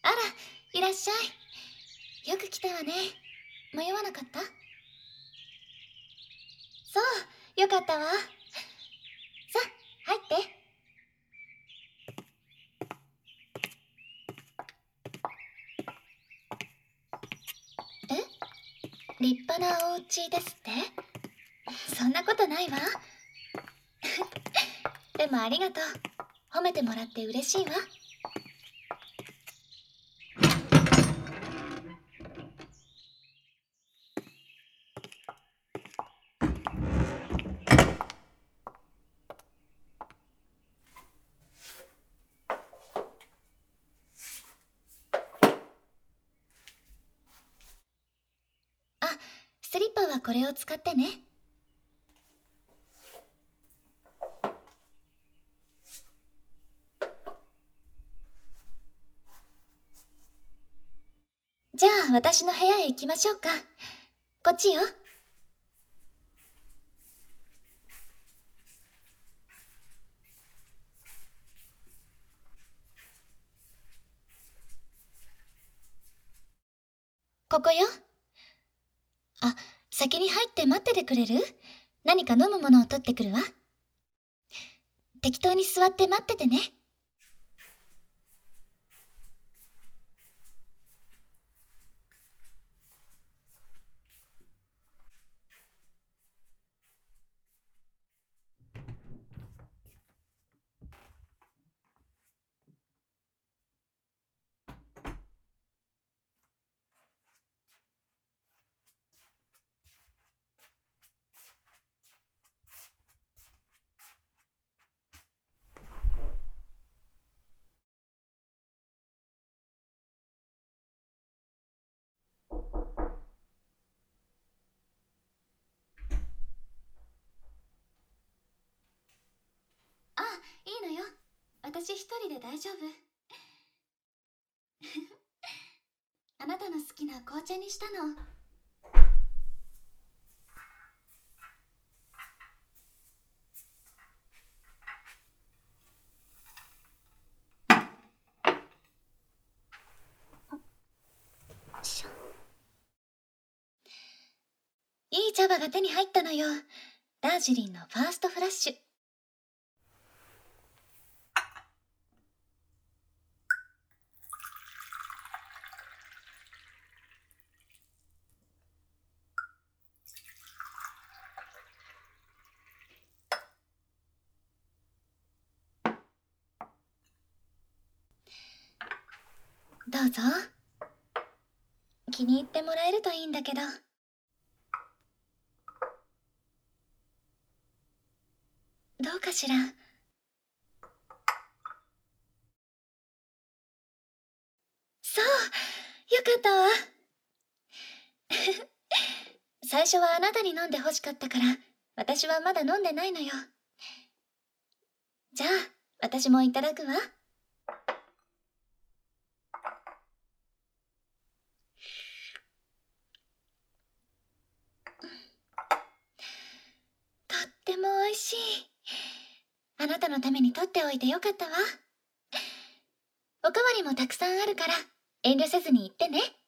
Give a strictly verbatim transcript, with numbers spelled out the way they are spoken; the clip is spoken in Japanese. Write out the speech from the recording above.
あら、いらっしゃい。よく来たわね。迷わなかった？そう、よかったわ。さあ、入って。え？立派なお家ですって？そんなことないわ。でもありがとう。褒めてもらって嬉しいわ。あ、スリッパはこれを使ってね。じゃあ私の部屋へ行きましょうか。こっちよ。ここよ。あ、先に入って待っててくれる？何か飲むものを取ってくるわ。適当に座って待っててね。あ、いいのよ。私一人で大丈夫。あなたの好きな紅茶にしたの。しょいい茶葉が手に入ったのよ。ダージリンのファーストフラッシュ。どうぞ。気に入ってもらえるといいんだけど。どうかしら。そう、よかったわ。最初はあなたに飲んで欲しかったから、私はまだ飲んでないのよ。じゃあ、私もいただくわ。とっても美味しい。あなたのために取っておいてよかったわ。おかわりもたくさんあるから、遠慮せずに言ってね。